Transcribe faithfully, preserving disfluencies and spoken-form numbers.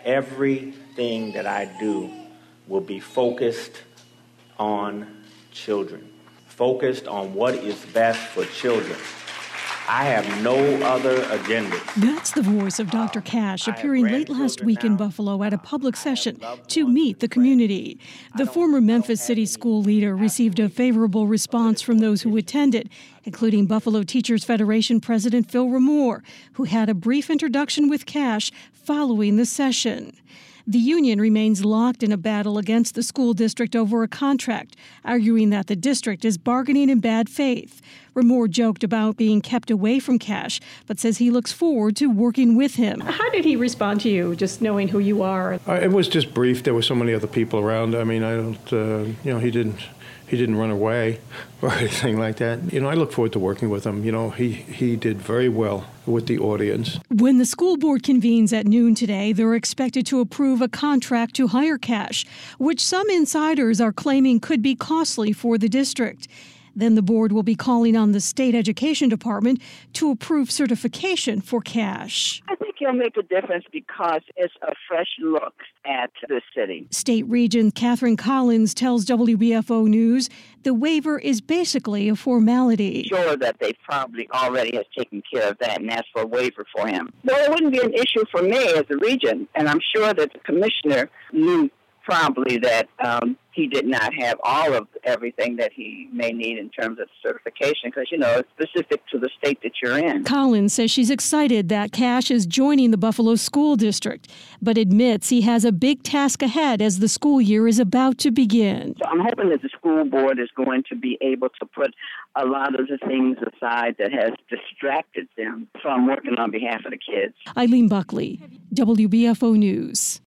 everything that I do will be focused on children, focused on what is best for children. I have no other agenda. That's the voice of Doctor Cash appearing late last week in Buffalo at a public session to meet the community. The former Memphis City school leader received a favorable response from those who attended, including Buffalo Teachers Federation President Phil Ramore, who had a brief introduction with Cash following the session. The union remains locked in a battle against the school district over a contract, arguing that the district is bargaining in bad faith. Ramore joked about being kept away from Cash, but says he looks forward to working with him. How did he respond to you, just knowing who you are? Uh, it was just brief. There were so many other people around. I mean, I don't, uh, you know, he didn't, he didn't run away or anything like that. You know, I look forward to working with him. You know, he, he did very well with the audience. When the school board convenes at noon today, they're expected to approve a contract to hire Cash, which some insiders are claiming could be costly for the district. Then the board will be calling on the state education department to approve certification for Cash. I think he'll make a difference because it's a fresh look at the city. State Regent Catherine Collins tells W B F O News the waiver is basically a formality. Sure that they probably already has taken care of that and asked for a waiver for him. Well, it wouldn't be an issue for me as a regent, and I'm sure that the commissioner knew probably that um, he did not have all of everything that he may need in terms of certification because, you know, it's specific to the state that you're in. Collins says she's excited that Cash is joining the Buffalo School District, but admits he has a big task ahead as the school year is about to begin. So I'm hoping that the school board is going to be able to put a lot of the things aside that has distracted them from working on behalf of the kids. Eileen Buckley, W B F O News.